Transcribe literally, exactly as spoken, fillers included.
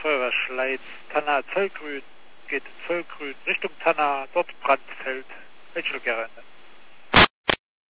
Feuerwehr Schleiz, Tanna, Zollgrün, geht Zollgrün, Richtung Tanna, dort Brandfeld, Mitchelgerende.